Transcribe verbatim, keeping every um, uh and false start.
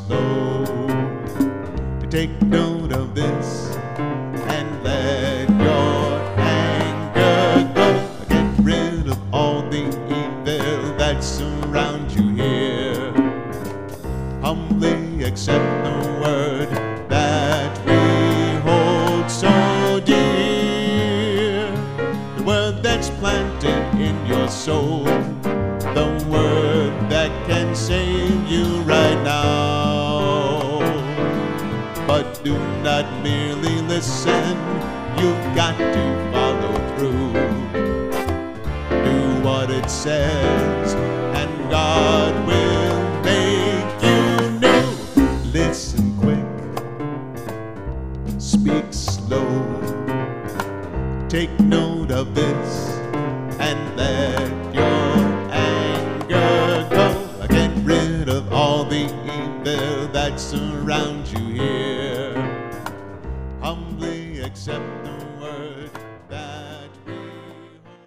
slow. Take note of this and let your anger go. Get rid of all the evil that surrounds you here. Humbly accept the word that we hold so dear. The word that's planted in your soul, the word that can save you right now. But do not merely listen, you've got to follow through. Do what it says, and God will make you new. Listen quick, speak slow. Take note of this, and let